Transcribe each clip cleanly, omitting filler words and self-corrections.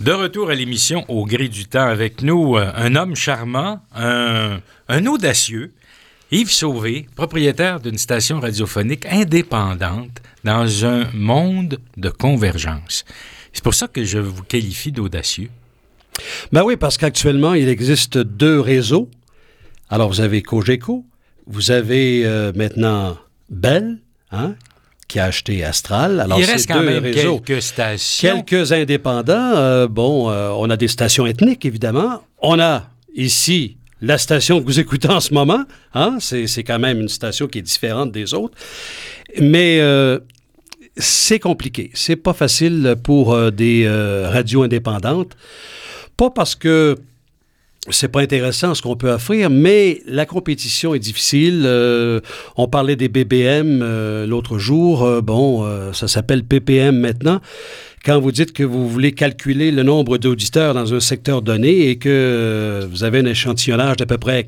De retour à l'émission Au gré du temps avec nous, un homme charmant, un audacieux, Yves Sauvé, propriétaire d'une station radiophonique indépendante dans un monde de convergence. C'est pour ça que je vous qualifie d'audacieux. Ben oui, parce qu'actuellement, il existe 2 réseaux. Alors, vous avez Cogeco, vous avez maintenant Bell, qui a acheté Astral. Alors, il reste quand même réseaux, quelques stations. Quelques indépendants. On a des stations ethniques, évidemment. On a ici la station que vous écoutez en ce moment. C'est quand même une station qui est différente des autres. Mais c'est compliqué. C'est pas facile pour des radios indépendantes. Pas parce que c'est pas intéressant ce qu'on peut offrir, mais la compétition est difficile. On parlait des BBM l'autre jour. Ça s'appelle PPM maintenant. Quand vous dites que vous voulez calculer le nombre d'auditeurs dans un secteur donné et que vous avez un échantillonnage d'à peu près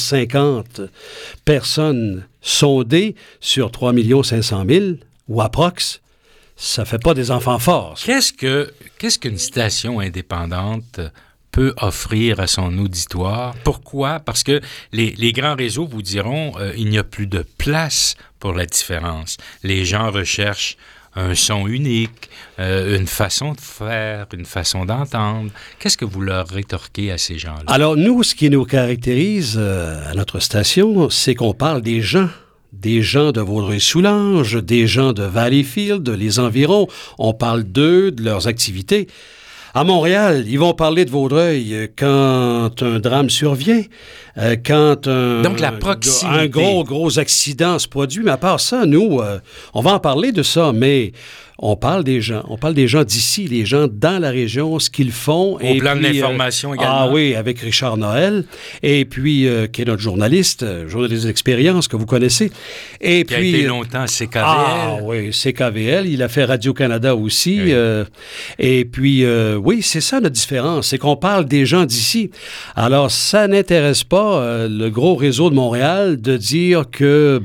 450 personnes sondées sur 3 500 000 ou approx, ça fait pas des enfants forts. Qu'est-ce qu'une station indépendante peut offrir à son auditoire? Pourquoi? Parce que les grands réseaux vous diront il n'y a plus de place pour la différence. Les gens recherchent un son unique, une façon de faire, une façon d'entendre. Qu'est-ce que vous leur rétorquez à ces gens-là? Alors, nous, ce qui nous caractérise à notre station, c'est qu'on parle des gens. Des gens de Vaudreuil-Soulanges, des gens de Valleyfield, les environs. On parle d'eux, de leurs activités. À Montréal, ils vont parler de Vaudreuil quand un drame survient, quand donc la proximité. Un gros accident se produit. Mais à part ça, nous, on va en parler de ça, mais on parle des gens. On parle des gens d'ici, les gens dans la région, ce qu'ils font. Au plan de l'information également. Ah oui, avec Richard Noël, et puis qui est notre journaliste d'expérience que vous connaissez. Et qui puis, a été longtemps CKVL. Ah oui, CKVL. Il a fait Radio-Canada aussi. Oui. Et puis, oui, c'est ça notre différence, c'est qu'on parle des gens d'ici. Alors, ça n'intéresse pas le gros réseau de Montréal de dire que,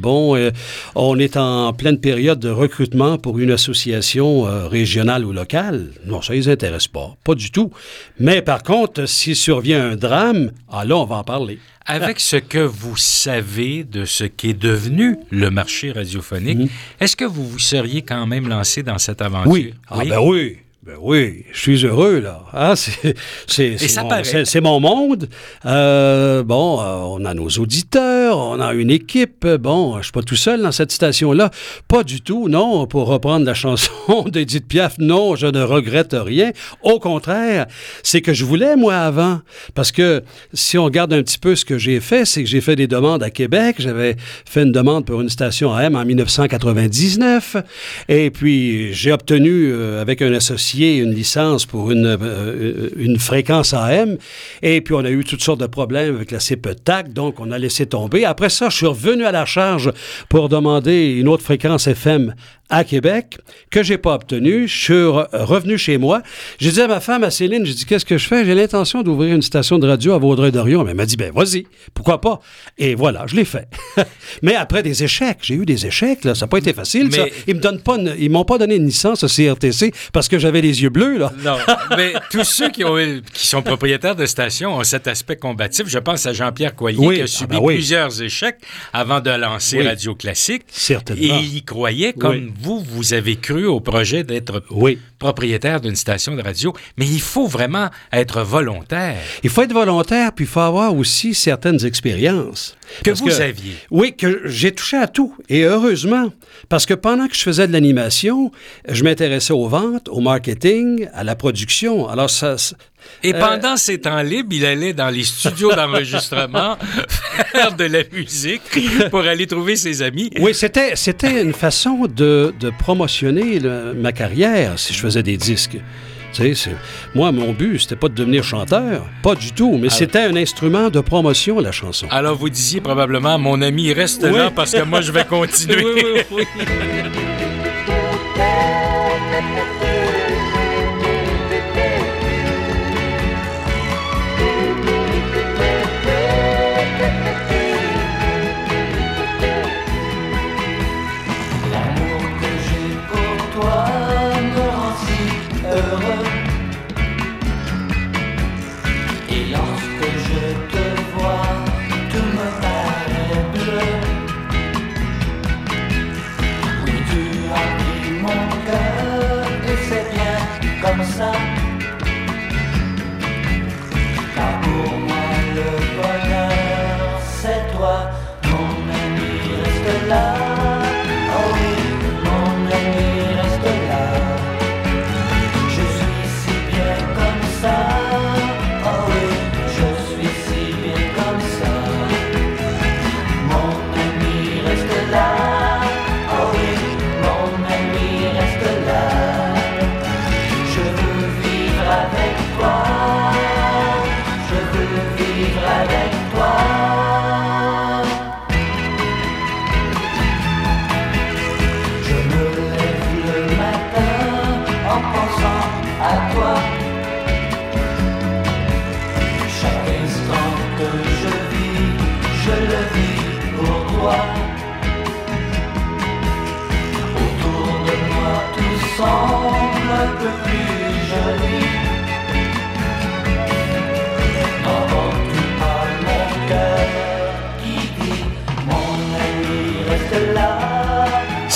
on est en pleine période de recrutement pour une association régionale ou locale. Non, ça ne les intéresse pas. Pas du tout. Mais par contre, s'il survient un drame, là, on va en parler. Avec ce que vous savez de ce qu'est devenu le marché radiophonique, est-ce que vous vous seriez quand même lancé dans cette aventure? Oui. Oui. Ben oui, je suis heureux, là. C'est mon monde. On a nos auditeurs, on a une équipe. Je suis pas tout seul dans cette station-là. Pas du tout, non. Pour reprendre la chanson d'Édith Piaf, non, je ne regrette rien. Au contraire, c'est que je voulais, moi, avant. Parce que si on regarde un petit peu ce que j'ai fait, c'est que j'ai fait des demandes à Québec. J'avais fait une demande pour une station AM en 1999. Et puis, j'ai obtenu, avec un associé, une licence pour une fréquence AM. Et puis, on a eu toutes sortes de problèmes avec la CPE-TAC, donc on a laissé tomber. Après ça, je suis revenu à la charge pour demander une autre fréquence FM à Québec, que j'ai pas obtenu. Je suis revenu chez moi. J'ai dit à ma femme, à Céline, j'ai dit, qu'est-ce que je fais? J'ai l'intention d'ouvrir une station de radio à Vaudreuil-Dorion. Mais elle m'a dit, vas-y, pourquoi pas? Et voilà, je l'ai fait. Mais après des échecs, j'ai eu des échecs, là, ça n'a pas été facile. Mais... ça. Ils m'ont pas donné une licence au CRTC parce que j'avais les yeux bleus, là. Non, mais tous ceux qui sont propriétaires de stations ont cet aspect combatif. Je pense à Jean-Pierre Coallier qui a subi plusieurs échecs avant de lancer Radio Classique. Certainement. Et il y croyait comme vous avez cru au projet d'être propriétaire d'une station de radio, mais il faut vraiment être volontaire. Il faut être volontaire, puis il faut avoir aussi certaines expériences. Que vous aviez. Oui, que j'ai touché à tout, et heureusement, parce que pendant que je faisais de l'animation, je m'intéressais aux ventes, au marketing, à la production. Alors ça... Et pendant ces temps libres, il allait dans les studios d'enregistrement faire de la musique pour aller trouver ses amis. Oui, c'était une façon de promotionner ma carrière si je faisais des disques. Tu sais, moi, mon but, c'était pas de devenir chanteur, pas du tout, mais c'était un instrument de promotion, la chanson. Alors, vous disiez probablement, mon ami, reste là parce que moi, je vais continuer. Oui.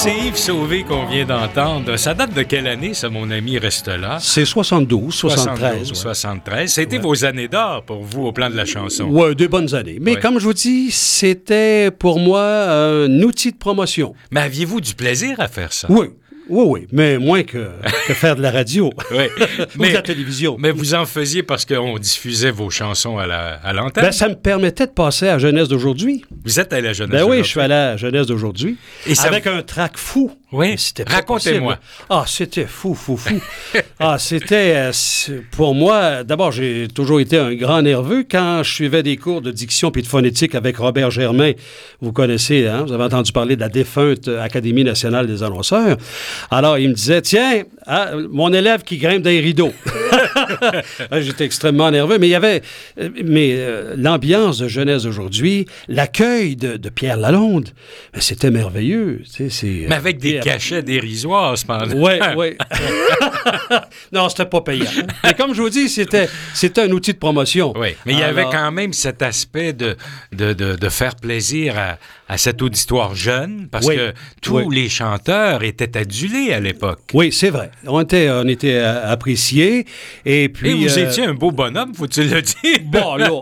C'est Yves Sauvé qu'on vient d'entendre. Ça date de quelle année, ça, mon ami reste là? C'est 72, 73. 73. C'était vos années d'or pour vous au plan de la chanson. Oui, des bonnes années. Mais comme je vous dis, c'était pour moi un outil de promotion. Mais aviez-vous du plaisir à faire ça? Oui, mais moins que faire de la radio ou de la télévision. Mais vous en faisiez parce qu'on diffusait vos chansons à l'antenne? Ben, ça me permettait de passer à la jeunesse d'aujourd'hui. Vous êtes à la jeunesse d'aujourd'hui? Oui, je suis à la jeunesse d'aujourd'hui. Avec un track fou. Oui, racontez-moi. C'était fou. C'était, pour moi, d'abord, j'ai toujours été un grand nerveux. Quand je suivais des cours de diction puis de phonétique avec Robert Germain, vous connaissez, hein, vous avez entendu parler de la défunte Académie nationale des annonceurs. Alors, il me disait, tiens, mon élève qui grimpe dans les rideaux. J'étais extrêmement nerveux, mais il y avait l'ambiance de jeunesse d'aujourd'hui, l'accueil de Pierre Lalonde, c'était merveilleux. Mais avec des cachets dérisoires, cependant. Oui. Non, c'était pas payant. Mais comme je vous dis, c'était un outil de promotion. Oui, mais il y avait quand même cet aspect de faire plaisir à cet auditoire jeune, parce que tous les chanteurs étaient adulés à l'époque. Oui, c'est vrai. On était appréciés. Et puis, vous étiez un beau bonhomme, faut-il le dire? Bon, là.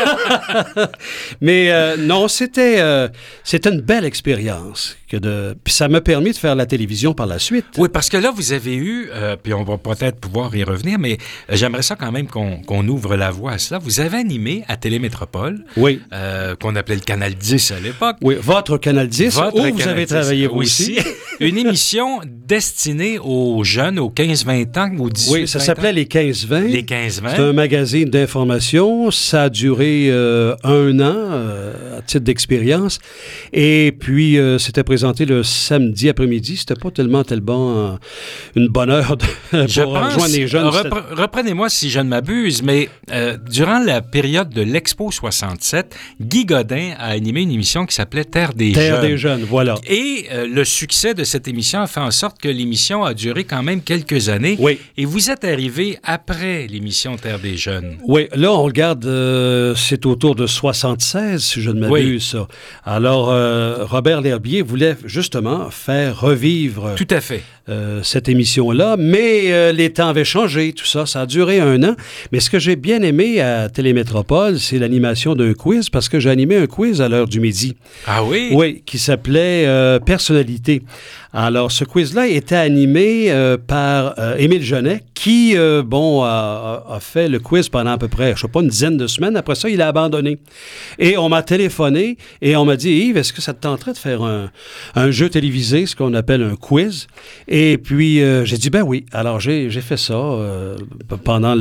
Mais non, c'était une belle expérience. Puis ça m'a permis de faire la télévision par la suite. Oui, parce que là, vous avez eu, puis on va peut-être pouvoir y revenir, mais j'aimerais ça quand même qu'on ouvre la voie à cela. Vous avez animé à Télémétropole, qu'on appelait le Canal 10 à l'époque. Oui, votre Canal 10, où vous avez travaillé vous aussi. Une émission destinée aux jeunes, aux 15-20 ans, aux 18 ans. Oui, ça s'appelait Les 15-20. Les 15-20. C'est un magazine d'information. Ça a duré 1 an à titre d'expérience. Et puis, c'était présenté le samedi après-midi. C'était pas tellement une bonne heure pour rejoindre les jeunes. Reprenez-moi si je ne m'abuse, mais durant la période de l'Expo 67, Guy Godin a animé une émission qui s'appelait Terre des Jeunes. Terre des Jeunes, voilà. Et le succès de cette émission a fait en sorte que l'émission a duré quand même quelques années. Oui. Et vous êtes arrivé après l'émission Terre des Jeunes. Oui, là, on regarde, c'est autour de 76, si je ne m'abuse, ça. Alors, Robert L'Herbier voulait justement faire revivre tout à fait cette émission-là, mais les temps avaient changé, tout ça. Ça a duré 1 an. Mais ce que j'ai bien aimé à Télémétropole, c'est l'animation d'un quiz, parce que j'ai animé un quiz à l'heure du midi. Ah oui? Oui, qui s'appelait Personnalité. Alors, ce quiz-là était animé par Émile Genet, qui, a fait le quiz pendant à peu près, je ne sais pas, une dizaine de semaines. Après ça, il a abandonné. Et on m'a téléphoné et on m'a dit, Yves, est-ce que ça te tenterait de faire un jeu télévisé, ce qu'on appelle un quiz? Et puis, j'ai dit, ben oui. Alors, j'ai fait ça pendant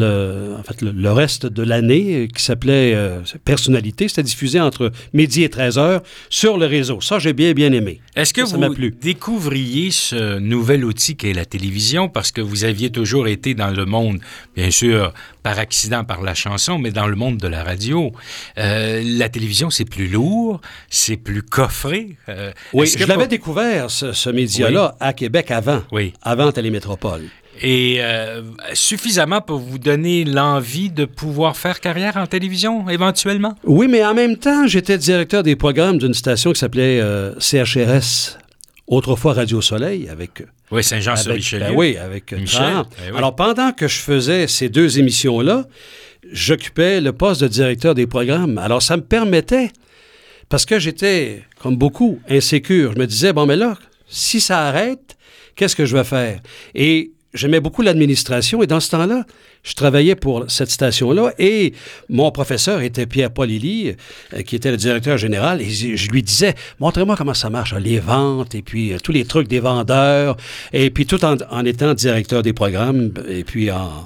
le reste de l'année, qui s'appelait Personnalité. C'était diffusé entre midi et 13h sur le réseau. Ça, j'ai bien aimé. Est-ce que vous découvriez ce nouvel outil qu'est la télévision, parce que vous aviez toujours été dans le monde, bien sûr, par accident, par la chanson, mais dans le monde de la radio. La télévision, c'est plus lourd, c'est plus coffré. Oui, je l'avais découvert, ce média-là, à Québec avant Télémétropole. Et suffisamment pour vous donner l'envie de pouvoir faire carrière en télévision, éventuellement? Oui, mais en même temps, j'étais directeur des programmes d'une station qui s'appelait CHRS, autrefois Radio Soleil, avec... Oui, Saint-Jean-sur-Richelieu. Avec Michel. Alors, pendant que je faisais ces 2 émissions-là, j'occupais le poste de directeur des programmes. Alors, ça me permettait, parce que j'étais, comme beaucoup, insécure. Je me disais, bon, mais là, si ça arrête, qu'est-ce que je vais faire? Et j'aimais beaucoup l'administration, et dans ce temps-là, je travaillais pour cette station-là, et mon professeur était Pierre-Paul Lilly, qui était le directeur général, et je lui disais, montrez-moi comment ça marche, les ventes, et puis tous les trucs des vendeurs, et puis tout en étant directeur des programmes, et puis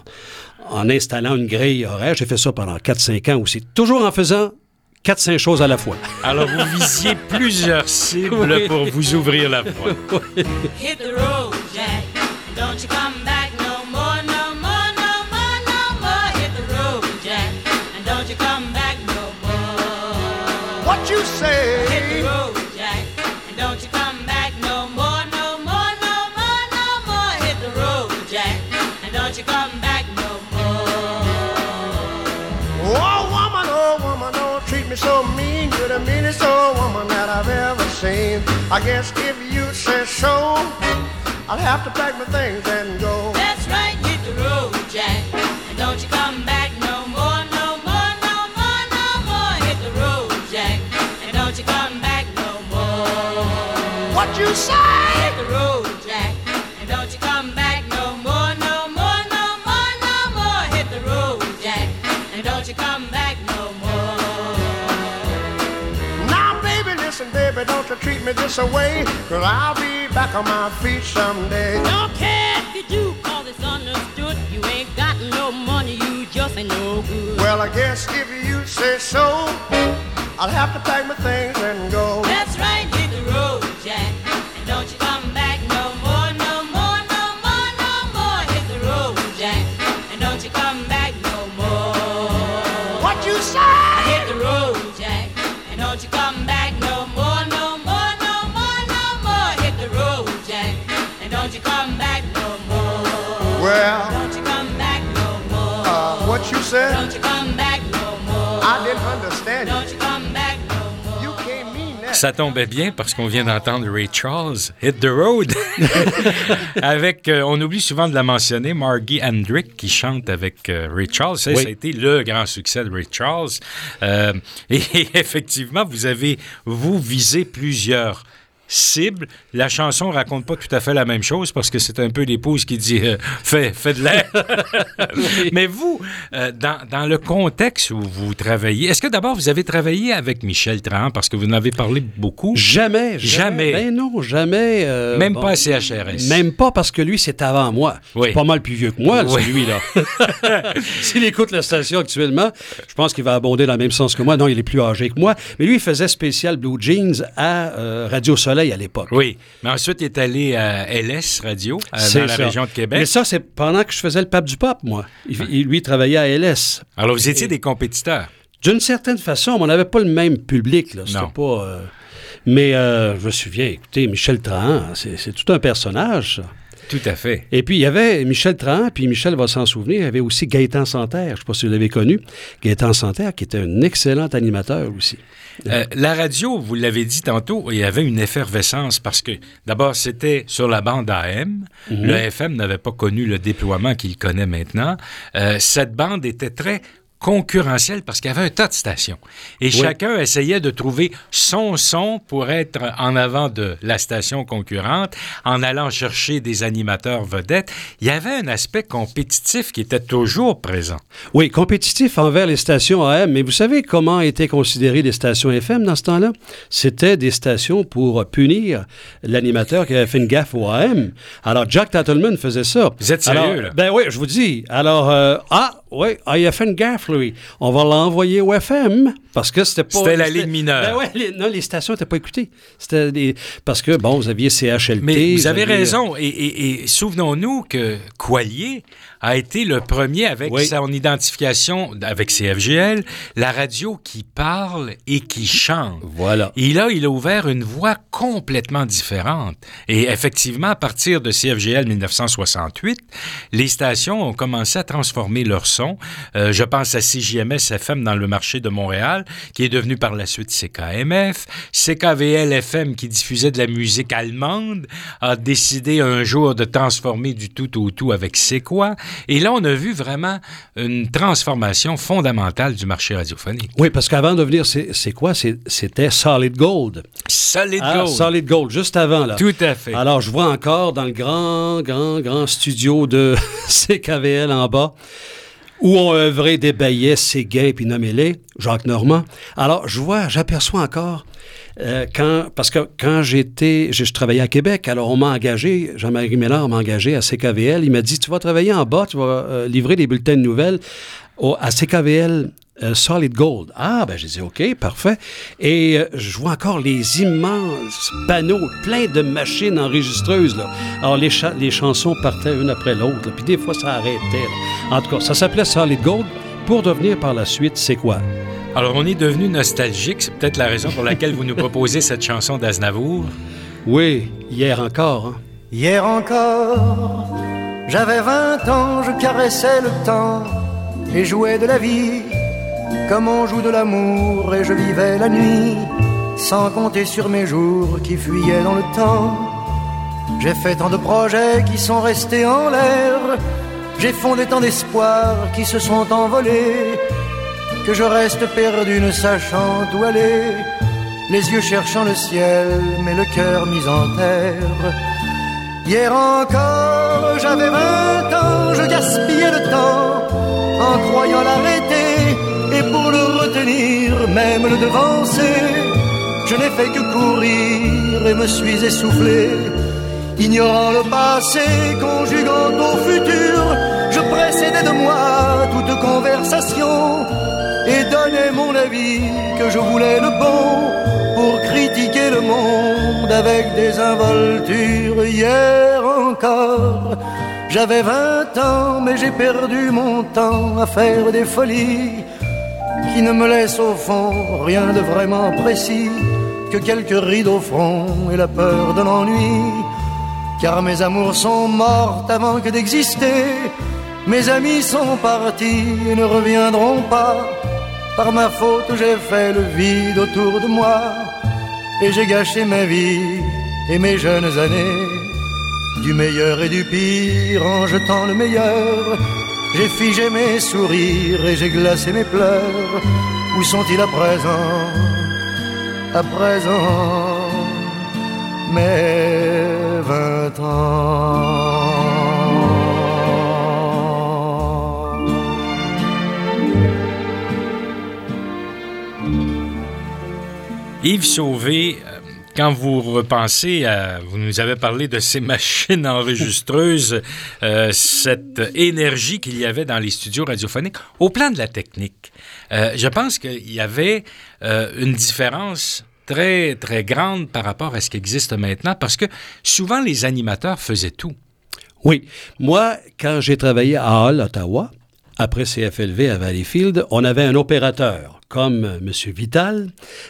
en installant une grille horaire. J'ai fait ça pendant 4-5 ans aussi, toujours en faisant 4-5 choses à la fois. Alors, vous visiez plusieurs cibles pour vous ouvrir la voie. Hit the road, Jack. Don't you come back no more, no more, no more, no more. Hit the road, Jack, and don't you come back no more. What you say? Hit the road, Jack, and don't you come back no more, no more, no more, no more. Hit the road, Jack, and don't you come back no more. Oh woman, don't treat me so mean. You're the meanest old woman that I've ever seen. same. I guess if you say so, I'll have to pack my things and go. That's right, hit the road, Jack, and don't you come back no more, no more, no more, no more. Hit the road, Jack, and don't you come back no more. What you say? Hit the road, Jack, and don't you come back no more, no more, no more, no more. Hit the road, Jack, and don't you come back no more. Now, baby, listen, baby, don't you treat me this away, 'cause I'll be back on my feet someday. Don't care if you do, 'cause it's understood. You ain't got no money, you just ain't no good. Well, I guess if you say so, I'll have to pack my things and go. That's right, hit the road, Jack, and don't you come back no more, no more, no more, no more. Hit the road, Jack, and don't you come back no more. What you say? Hit the road, Jack, and don't you come back no more, no more, no more, no more. Hit the road, Jack, and don't you come back no more. Well, Don't you come back no more. what you said? Don't you come back no more. I didn't understand Don't you. you come back no more. You can't mean that. Ça tombait bien parce qu'on vient d'entendre Ray Charles, Hit the Road, avec, on oublie souvent de la mentionner, Margie Hendrick qui chante avec Ray Charles. Ça, Oui. ça a été le grand succès de Ray Charles. Et effectivement, vous visez plusieurs cibles. La chanson raconte pas tout à fait la même chose parce que c'est un peu l'épouse qui dit fais de l'air. Mais vous, dans le contexte où vous travaillez, est-ce que d'abord vous avez travaillé avec Michel Trahan parce que vous en avez parlé beaucoup? Jamais. Jamais. Ben non, jamais. Même pas à CHRS. Même pas parce que lui, c'est avant moi. Oui. C'est pas mal plus vieux que moi, Oui. celui-là. S'il écoute la station actuellement, je pense qu'il va abonder dans le même sens que moi. Non, il est plus âgé que moi. Mais lui, il faisait spécial Blue Jeans à Radio Soleil à l'époque. Oui, mais ensuite, il est allé à LS Radio, C'est dans la ça. région de Québec. Mais ça, c'est pendant que je faisais le pape du pop, moi. Lui, il travaillait à LS. Alors, vous étiez des compétiteurs. D'une certaine façon, on n'avait pas le même public. Là. C'était Non. pas... Mais je me souviens, écoutez, Michel Trahan, c'est tout un personnage, ça. Tout à fait. Et puis, il y avait Michel Trahan, puis Michel va s'en souvenir, il y avait aussi Gaétan Santerre, je ne sais pas si vous l'avez connu. Gaétan Santerre, qui était un excellent animateur aussi. La radio, vous l'avez dit tantôt, il y avait une effervescence parce que, d'abord, c'était sur la bande AM. Le FM n'avait pas connu le déploiement qu'il connaît maintenant. Cette bande était très concurrentielle parce qu'il y avait un tas de stations. Et chacun essayait de trouver son son pour être en avant de la station concurrente en allant chercher des animateurs vedettes. Il y avait un aspect compétitif qui était toujours présent. Oui, compétitif envers les stations AM, mais vous savez comment étaient considérées les stations FM dans ce temps-là? C'était des stations pour punir l'animateur qui avait fait une gaffe au AM. Alors, Jack Tattleman faisait ça. Vous êtes sérieux, Alors, là? Ben oui, je vous dis. Alors, il a fait une gaffe, lui. On va l'envoyer au FM, parce que c'était pas... C'était la ligne mineure. Ben oui, les stations n'étaient pas écoutées. Parce que, bon, vous aviez CHLT... Mais vous avez raison. Et souvenons-nous que Coilier a été le premier avec son identification avec CFGL, la radio qui parle et qui chante. Voilà. Et là, il a ouvert une voie complètement différente. Et effectivement, à partir de CFGL 1968, les stations ont commencé à transformer leur son. Je pense à CJMS FM dans le marché de Montréal, qui est devenu par la suite CKMF. CKVL FM, qui diffusait de la musique allemande, a décidé un jour de transformer du tout au tout avec C'est quoi? Et là, on a vu vraiment une transformation fondamentale du marché radiophonique. Oui, parce qu'avant de venir, c'est quoi? C'était Solid Gold. Solid Gold. Solid Gold, juste avant, là. Tout à fait. Alors, je vois encore dans le grand studio de CKVL en bas, où ont œuvré des Bayet, Séguin, puis nommez-les, Jacques Normand. Alors, j'aperçois encore... parce que quand je travaillais à Québec, alors on m'a engagé, Jean-Marie Ménard m'a engagé à CKVL. Il m'a dit, tu vas travailler en bas, tu vas livrer des bulletins de nouvelles à CKVL Solid Gold. Ah, ben j'ai dit, OK, parfait. Et je vois encore les immenses panneaux, plein de machines enregistreuses, là. Alors les chansons partaient une après l'autre, là, puis des fois ça arrêtait, là. En tout cas, ça s'appelait Solid Gold pour devenir par la suite, c'est quoi? Alors, on est devenu nostalgique. C'est peut-être la raison pour laquelle vous nous proposez cette chanson d'Aznavour. Oui, hier encore. Hein? Hier encore, j'avais 20 ans, je caressais le temps et jouais de la vie comme on joue de l'amour et je vivais la nuit sans compter sur mes jours qui fuyaient dans le temps. J'ai fait tant de projets qui sont restés en l'air, j'ai fondé tant d'espoirs qui se sont envolés, que je reste perdu ne sachant où aller, les yeux cherchant le ciel, mais le cœur mis en terre. Hier encore, j'avais 20 ans, je gaspillais le temps en croyant l'arrêter, et pour le retenir, même le devancer, je n'ai fait que courir et me suis essoufflé. Ignorant le passé, conjuguant au futur, je précédais de moi toute conversation et donnais mon avis que je voulais le bon pour critiquer le monde avec des involtures. Hier encore, j'avais 20 ans, mais j'ai perdu mon temps à faire des folies qui ne me laissent au fond rien de vraiment précis que quelques rides au front et la peur de l'ennui. Car mes amours sont mortes avant que d'exister, mes amis sont partis et ne reviendront pas. Par ma faute j'ai fait le vide autour de moi, et j'ai gâché ma vie et mes jeunes années. Du meilleur et du pire en jetant le meilleur, j'ai figé mes sourires et j'ai glacé mes pleurs. Où sont-ils à présent? À présent, mes 20 ans. Yves Sauvé, quand vous repensez à... Vous nous avez parlé de ces machines enregistreuses, cette énergie qu'il y avait dans les studios radiophoniques, au plan de la technique, je pense qu'il y avait une différence très, très grande par rapport à ce qui existe maintenant, parce que souvent, les animateurs faisaient tout. Oui. Moi, quand j'ai travaillé à Hull, Ottawa, après CFLV à Valleyfield, on avait un opérateur, comme M. Vital.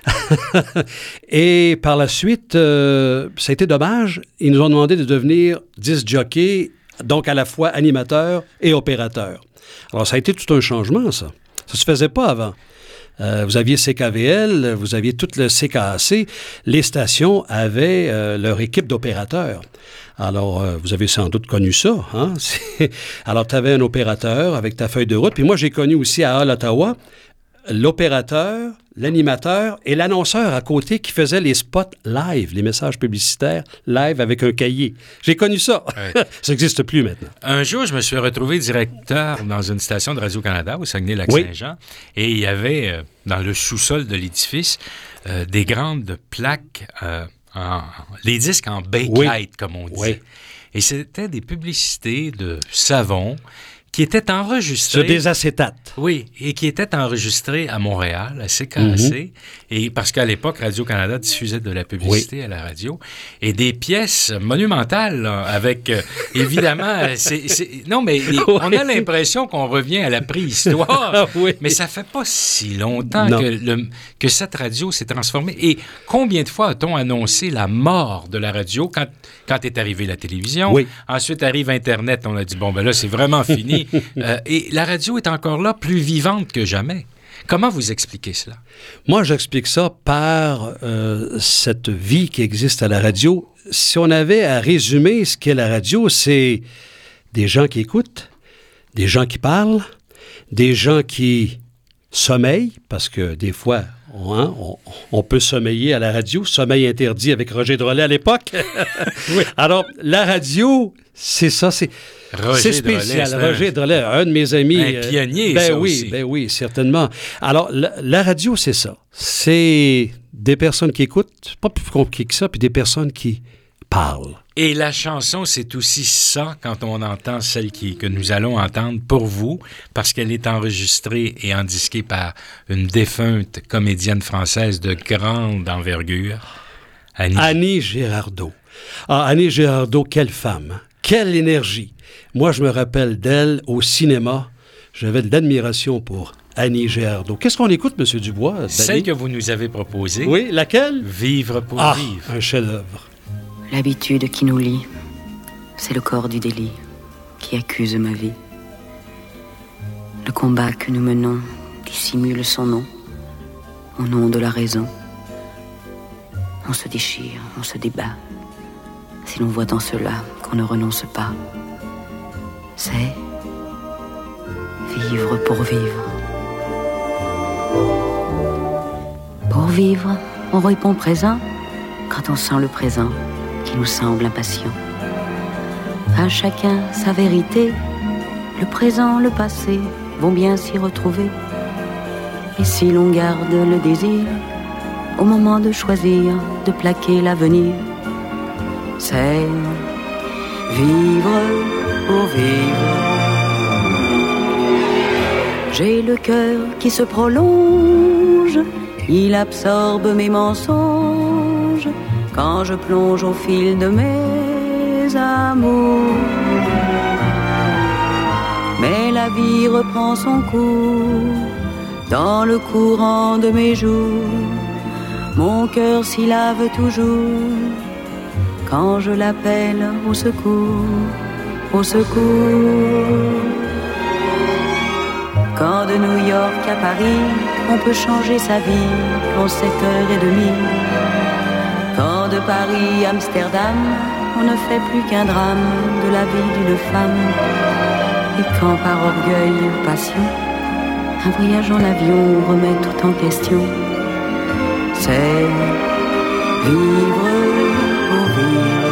Et par la suite, ça a été dommage. Ils nous ont demandé de devenir disc jockey, donc à la fois animateur et opérateur. Alors, ça a été tout un changement, ça. Ça se faisait pas avant. Vous aviez CKVL, vous aviez tout le CKAC. Les stations avaient leur équipe d'opérateurs. Alors, vous avez sans doute connu ça. Hein? Alors, tu avais un opérateur avec ta feuille de route. Puis moi, j'ai connu aussi à Hull, Ottawa, l'opérateur, l'animateur et l'annonceur à côté qui faisait les spots live, les messages publicitaires live avec un cahier. J'ai connu ça. Ouais. Ça n'existe plus maintenant. Un jour, je me suis retrouvé directeur dans une station de Radio-Canada au Saguenay-Lac-Saint-Jean, et il y avait dans le sous-sol de l'édifice des grandes plaques, les disques en bakelite, comme on dit. Oui. Et c'était des publicités de savon qui étaient enregistrées... Sur des acétates. Oui, et qui étaient enregistrées à Montréal, à CKAC, et parce qu'à l'époque, Radio-Canada diffusait de la publicité à la radio, et des pièces monumentales, là, avec, évidemment... Non, mais on a l'impression qu'on revient à la préhistoire, mais ça fait pas si longtemps que cette radio s'est transformée. Et combien de fois a-t-on annoncé la mort de la radio quand est arrivée la télévision? Oui. Ensuite arrive Internet, on a dit, bon, ben là, c'est vraiment fini. Et la radio est encore là, plus vivante que jamais. Comment vous expliquez cela? Moi, j'explique ça par cette vie qui existe à la radio. Si on avait à résumer ce qu'est la radio, c'est des gens qui écoutent, des gens qui parlent, des gens qui sommeillent, parce que des fois... on peut sommeiller à la radio, sommeil interdit avec Roger Drolet à l'époque. Oui. Alors, la radio, c'est ça, c'est spécial. Roger Drolet, un de mes amis. Un pionnier, ça aussi. Ben oui, certainement. Alors, la radio, c'est ça. C'est des personnes qui écoutent, pas plus compliqué que ça, puis des personnes qui parlent. Et la chanson, c'est aussi ça quand on entend celle que nous allons entendre pour vous, parce qu'elle est enregistrée et endisquée par une défunte comédienne française de grande envergure, Annie Girardot. Ah, Annie Girardot, quelle femme, quelle énergie. Moi, je me rappelle d'elle au cinéma. J'avais de l'admiration pour Annie Girardot. Qu'est-ce qu'on écoute, M. Dubois? Danny? Celle que vous nous avez proposée. Oui, laquelle? Vivre pour vivre. Un chef-d'œuvre. L'habitude qui nous lie, c'est le corps du délit qui accuse ma vie. Le combat que nous menons dissimule son nom, au nom de la raison. On se déchire, on se débat. Si l'on voit dans cela qu'on ne renonce pas, c'est vivre pour vivre. Pour vivre, on répond présent quand on sent le présent qui nous semble impatient. À chacun sa vérité, le présent, le passé vont bien s'y retrouver. Et si l'on garde le désir, au moment de choisir, de plaquer l'avenir, c'est vivre pour vivre. J'ai le cœur qui se prolonge, il absorbe mes mensonges quand je plonge au fil de mes amours. Mais la vie reprend son cours dans le courant de mes jours. Mon cœur s'y lave toujours quand je l'appelle au secours, au secours. Quand de New York à Paris, on peut changer sa vie en 7h30. Quand de Paris à Amsterdam, on ne fait plus qu'un drame de la vie d'une femme. Et quand par orgueil ou passion, un voyage en avion remet tout en question, c'est vivre pour vivre.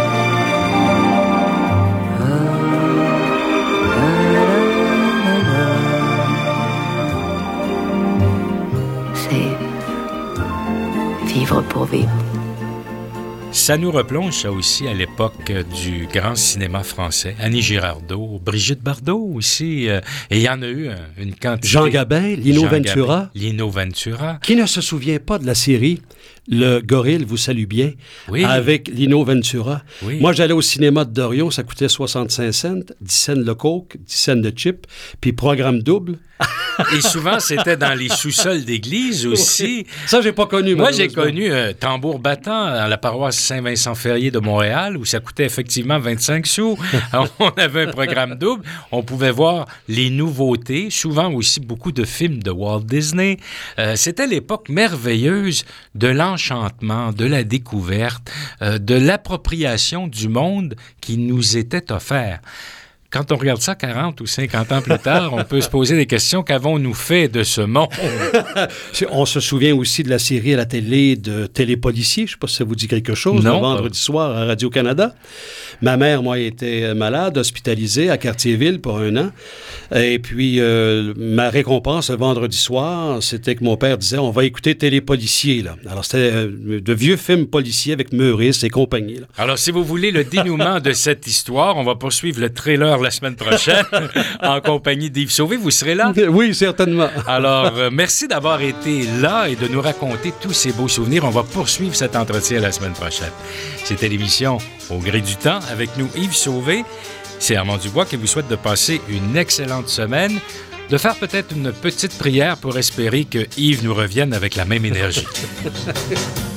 C'est vivre pour vivre. Ça nous replonge, ça aussi, à l'époque du grand cinéma français. Annie Girardot, Brigitte Bardot aussi. Et il y en a eu une quantité. Jean Gabin, Lino Ventura. Lino Ventura. Qui ne se souvient pas de la série Le Gorille vous salue bien, oui, avec Lino Ventura. Oui. Moi, j'allais au cinéma de Dorion, ça coûtait 65 cents, 10 cents de coke, 10 cents de chip, puis programme double. Et souvent, c'était dans les sous-sols d'église aussi. Ça, j'ai pas connu. Moi, j'ai connu Tambour battant à la paroisse Saint-Vincent-Ferrier de Montréal, où ça coûtait effectivement 25 sous. On avait un programme double. On pouvait voir les nouveautés, souvent aussi beaucoup de films de Walt Disney. C'était l'époque merveilleuse de l'enchantement, de la découverte, de l'appropriation du monde qui nous était offert. Quand on regarde ça 40 ou 50 ans plus tard, on peut se poser des questions. Qu'avons-nous fait de ce monde? On se souvient aussi de la série à la télé de Télépolicier. Je ne sais pas si ça vous dit quelque chose. Non. Le vendredi soir à Radio-Canada. Ma mère, moi, était malade, hospitalisée à Cartierville pour 1 an. Et puis, ma récompense le vendredi soir, c'était que mon père disait, on va écouter Télépolicier. Là. Alors, c'était de vieux films policiers avec Meurice et compagnie. Là. Alors, si vous voulez le dénouement de cette histoire, on va poursuivre le trailer la semaine prochaine en compagnie d'Yves Sauvé. Vous serez là? Oui, certainement. Alors, merci d'avoir été là et de nous raconter tous ces beaux souvenirs. On va poursuivre cet entretien la semaine prochaine. C'était l'émission Au gré du temps avec nous, Yves Sauvé. C'est Armand Dubois qui vous souhaite de passer une excellente semaine, de faire peut-être une petite prière pour espérer que Yves nous revienne avec la même énergie.